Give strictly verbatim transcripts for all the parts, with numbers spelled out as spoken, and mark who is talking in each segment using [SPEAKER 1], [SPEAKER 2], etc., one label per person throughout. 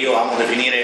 [SPEAKER 1] io amo definire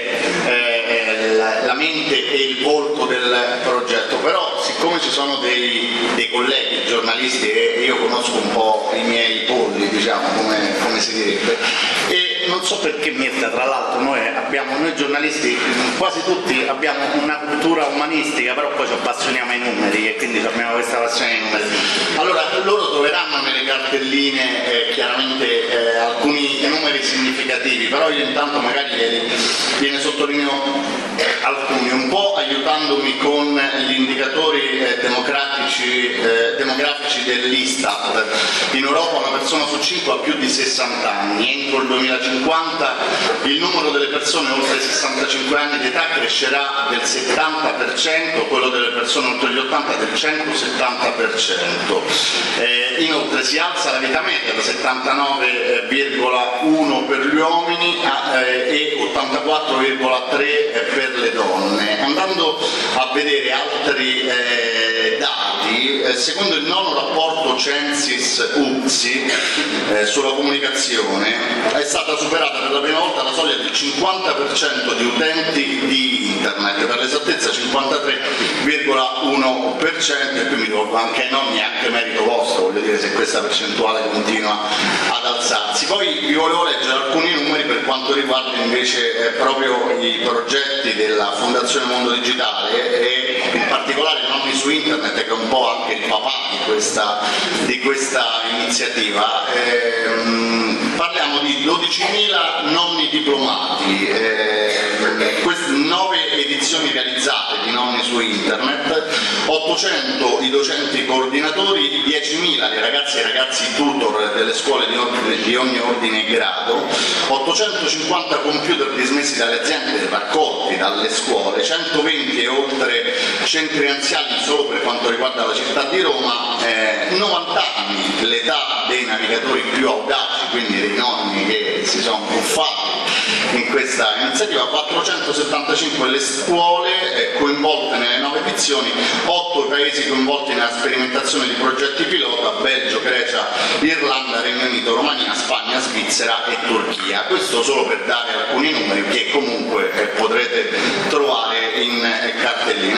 [SPEAKER 1] eh, la, la mente e il volto del progetto, però siccome ci sono dei, dei colleghi giornalisti e io conosco un po' i miei polli, diciamo, come, come si direbbe, e non so perché Mirta, tra l'altro noi abbiamo, noi giornalisti quasi tutti abbiamo una cultura umanistica, però poi ci appassioniamo ai numeri e quindi abbiamo questa passione ai numeri. Allora loro troveranno nelle cartelline eh, chiaramente eh, alcuni numeri significativi, però io intanto magari gliene sottolineo alcuni, un po' aiutandomi con gli indicatori eh, democratici, eh, demografici dell'Istat. In Europa una persona su cinque ha più di sessanta anni, entro il duemilacinquanta il numero delle persone oltre i sessantacinque anni di età crescerà del settanta per cento, quello delle persone oltre gli ottanta del centosettanta per cento. Eh, inoltre si alza la vita media da settantanove virgola uno per gli uomini a, eh, e ottantaquattro virgola tre per le donne. Andando a vedere altri eh, dati, eh, secondo il nono rapporto Censis-U P S I eh, sulla comunicazione è stata superata per la prima volta la soglia del cinquanta per cento di utenti di internet, per l'esattezza cinquantatré virgola uno per cento, e qui mi rivolgo anche ai nonni, anche merito vostro, voglio dire, se questa percentuale continua ad alzarsi. Poi vi volevo leggere alcuni numeri per quanto riguarda invece eh, proprio i progetti della Fondazione Mondo Digitale e in particolare Nonni su Internet, che è un po' anche il papà di questa, di questa iniziativa. Ehm, parliamo di dodicimila nonni diplomati, eh, nove edizioni realizzate di Nonni su Internet, ottocento i docenti coordinatori, diecimila le ragazze e i ragazzi tutor delle scuole di, ordine, di ogni ordine e grado, ottocentocinquanta computer dismessi dalle aziende raccolti dalle scuole, centoventi e oltre centri anziani solo per quanto riguarda la città di Roma, eh, novanta anni l'età dei navigatori più audaci, quindi dei nonni che si sono buffati in questa iniziativa, quattrocentosettantacinque le scuole eh, coinvolte nelle nove edizioni, otto i paesi coinvolti nella sperimentazione di progetti pilota: Belgio, Grecia, Irlanda, Regno Unito, Romania, Spagna, Svizzera e Turchia. Questo solo per dare alcuni numeri che comunque eh, potrete trovare in eh, cartellina.